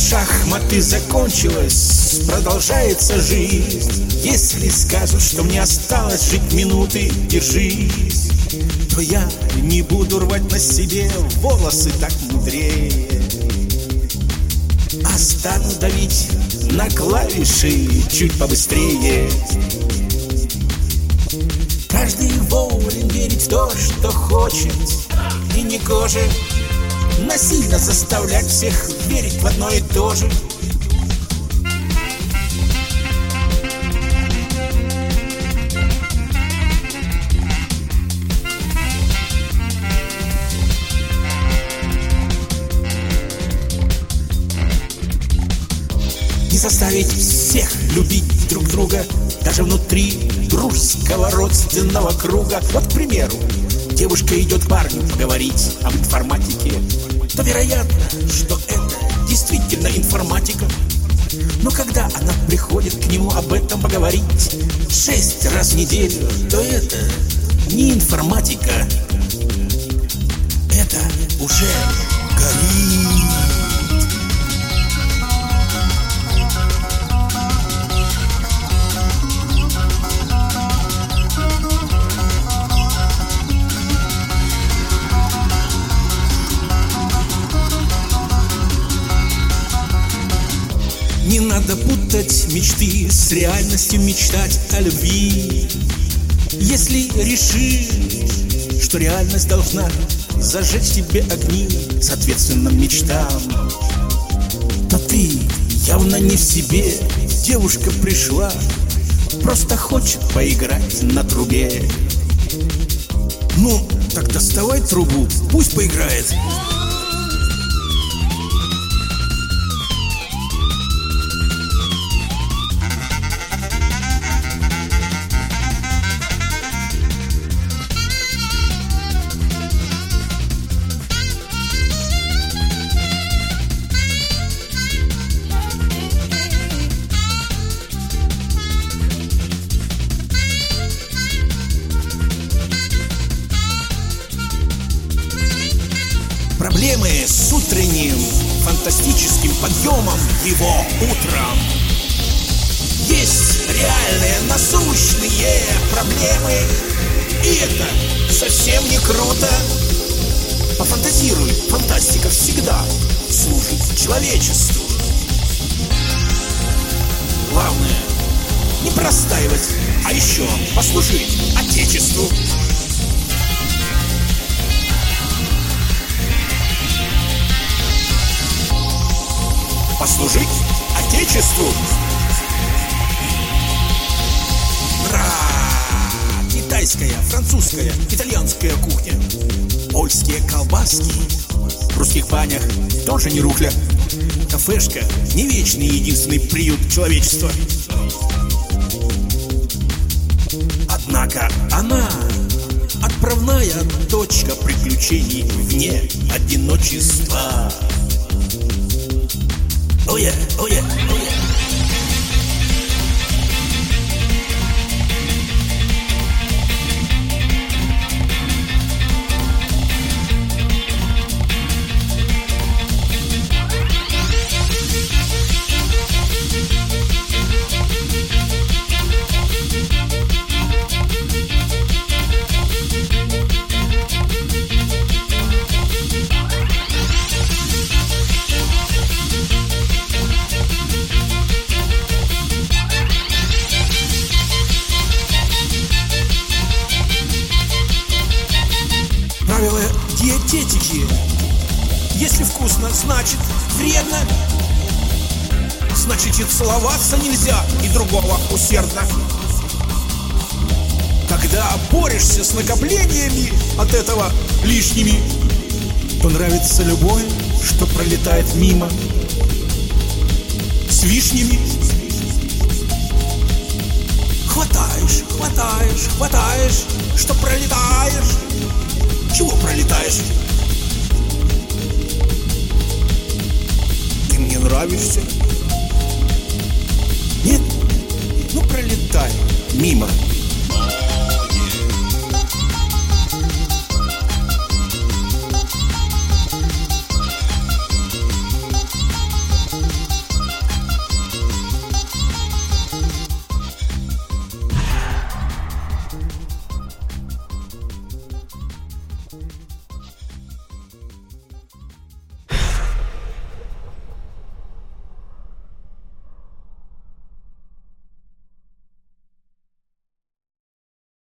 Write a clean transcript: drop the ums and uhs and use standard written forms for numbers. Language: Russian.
шахматы закончилась, продолжается жизнь. Если скажут, что мне осталось жить минуты, держись, то я не буду рвать на себе волосы, так мудрее. А стану давить на клавиши чуть побыстрее. Каждый волен верить в то, что хочет, и не гоже насильно заставлять всех верить в одно и то же. Не заставить всех любить друг друга, даже внутри дружеского родственного круга. Вот, к примеру, девушка идет к парню поговорить об информатике, то вероятно, что это действительно информатика. Но когда она приходит к нему об этом поговорить 6 раз в неделю, то это не информатика, это уже горит. Не надо путать мечты с реальностью, мечтать о любви. Если решишь, что реальность должна зажечь тебе огни соответственным мечтам, то ты явно не в себе. Девушка пришла, просто хочет поиграть на трубе. Ну, так доставай трубу, пусть поиграет. Проблемы с утренним фантастическим подъемом его утром. Есть реальные насущные проблемы, и это совсем не круто. Пофантазируй, фантастика всегда служит человечеству. Главное не простаивать, а еще послужить Отечеству. Послужить Отечеству. Ура! Китайская, французская, итальянская кухня, польские колбаски, в русских банях тоже не рухля. Кафешка не вечный единственный приют человечества. Однако она отправная точка приключений вне одиночества. Oh yeah, oh yeah, oh yeah. Правила диететики. Если вкусно, значит вредно. Значит, и целоваться нельзя, и другого усердно. Когда борешься с накоплениями от этого лишними, то нравится любое, что пролетает мимо. С вишнями. Хватаешь, хватаешь, хватаешь, что пролетаешь. Чего пролетаешь? Ты мне нравишься.